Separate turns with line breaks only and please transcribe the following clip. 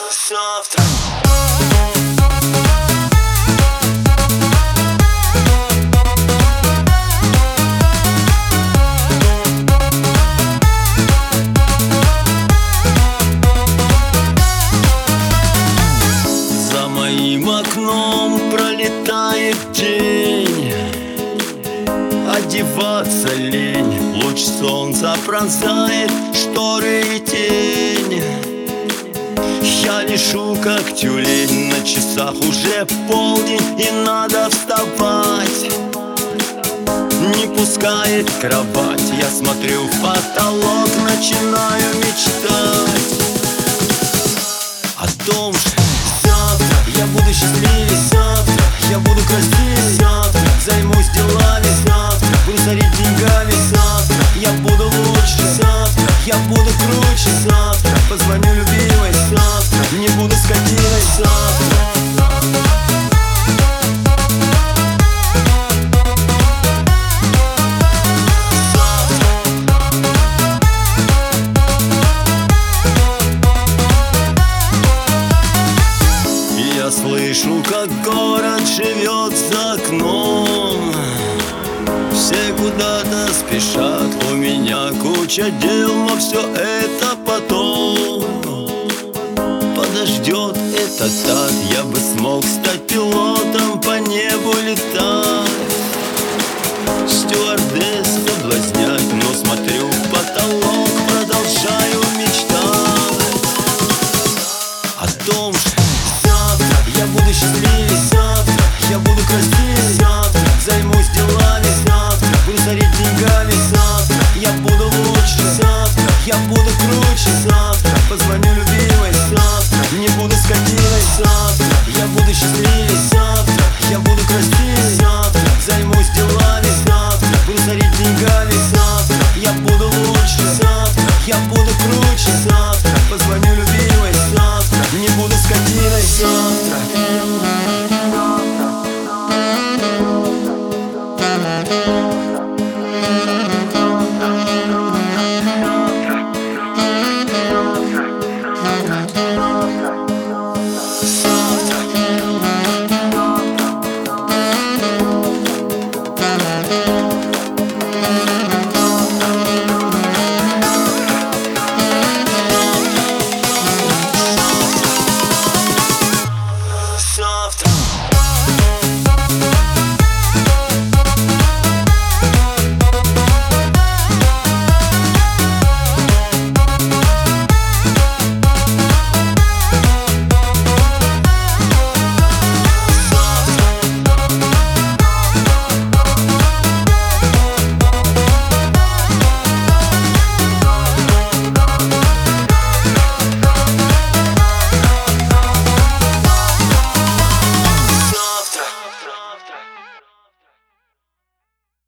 завтра. За моим окном пролетает день, одеваться лень, луч солнца пронзает шторы и тень. Я лежу как тюлень, на часах уже полдень и надо вставать. Не пускает кровать, я смотрю в потолок, начинаю мечтать о том, что завтра я буду счастливее, завтра я буду красивее, завтра займусь делами, завтра буду царить деньгами, завтра я буду лучше, завтра я буду круче, завтра позвоню любимой, завтра не буду скотиной, завтра. Я слышу, как город живет за окном. Все куда-то спешат, у меня куча дел, но все это потом подождет этот ад. Я бы смог стать пилотом, по небу летать, стюардесс соблазнять, но смотрю в потолок, продолжаю мечтать о том, что